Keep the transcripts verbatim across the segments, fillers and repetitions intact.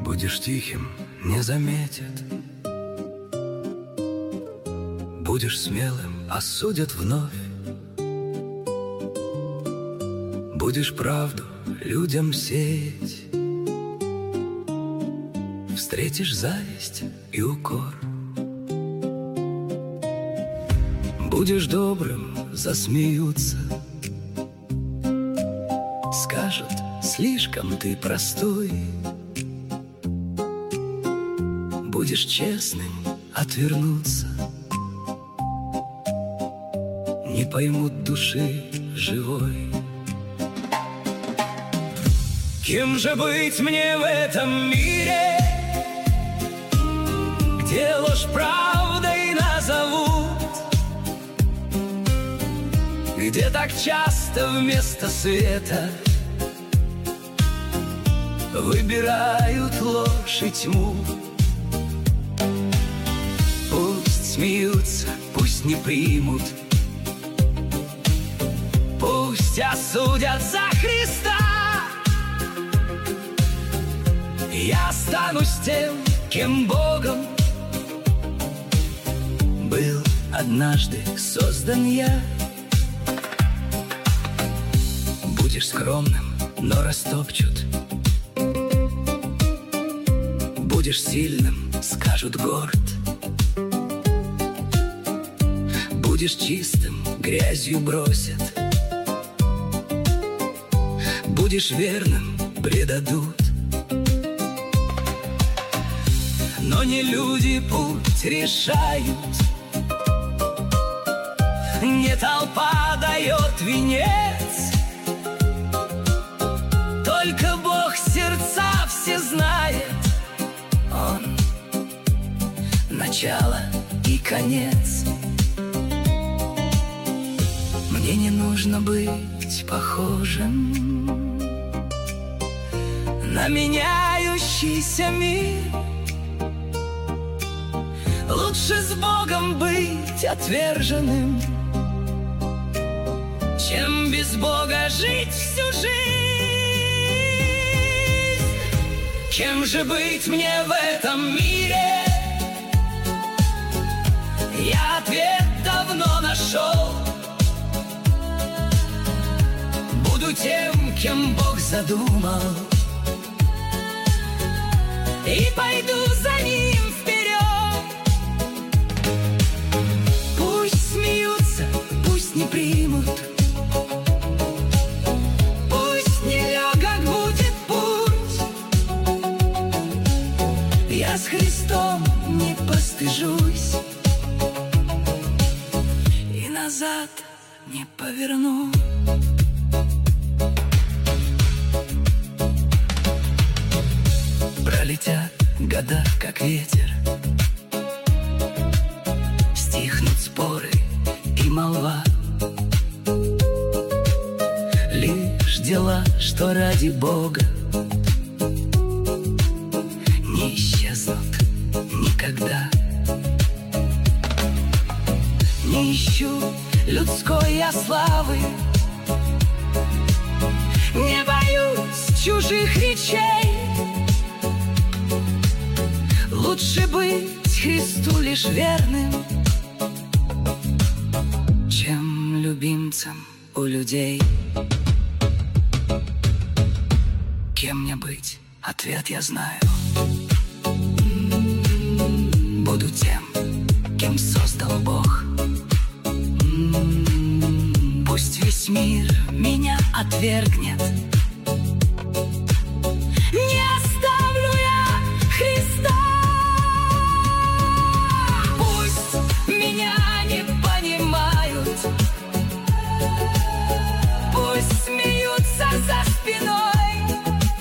Будешь тихим, не заметят. Будешь смелым, осудят вновь. Будешь правду людям сеять, встретишь зависть и укор. Будешь добрым, засмеются, скажут, слишком ты простой. Будешь честным, отвернуться, не поймут души живой. Кем же быть мне в этом мире, где ложь правдой назовут, где так часто вместо света выбирают ложь и тьму? Пусть смеются, пусть не примут, пусть осудят за Христа. Я останусь тем, кем Богом был однажды создан я. Будешь скромным, но растопчут. Будешь сильным, скажут горд. Будешь чистым, грязью бросят. Будешь верным, предадут. Но не люди путь решают, не толпа дает венец, только Бог сердца все знает. Он начало и конец. Мне не нужно быть похожим на меняющийся мир. Лучше с Богом быть отверженным, чем без Бога жить всю жизнь. Кем же быть мне в этом мире? Я ответ давно нашел. Буду тем, кем Бог задумал, и пойду за Ним вперед. Пусть смеются, пусть не примут, пусть нелегок будет путь. Я с Христом не постыжусь и назад не поверну. Пролетят года, как ветер, стихнут споры и молва. Лишь дела, что ради Бога, не исчезнут никогда. Не ищу людской я славы, не боюсь чужих речей. Лучше быть Христу лишь верным, чем любимцем у людей. Кем мне быть? Ответ я знаю. Буду тем, кем создал Бог. Пусть весь мир меня отвергнет, не оставлю я Христа. Пусть меня не понимают, пусть смеются за спиной.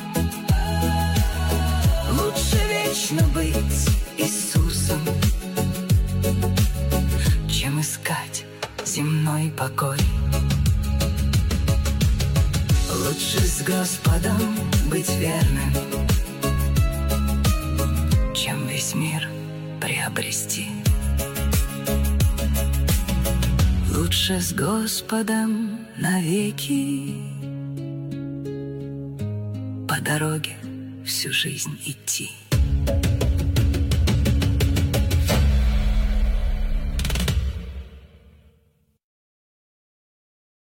Лучше вечно быть Иисусом, чем искать земной покой. Лучше с Господом быть верным, чем весь мир приобрести. Лучше с Господом навеки по дороге всю жизнь идти.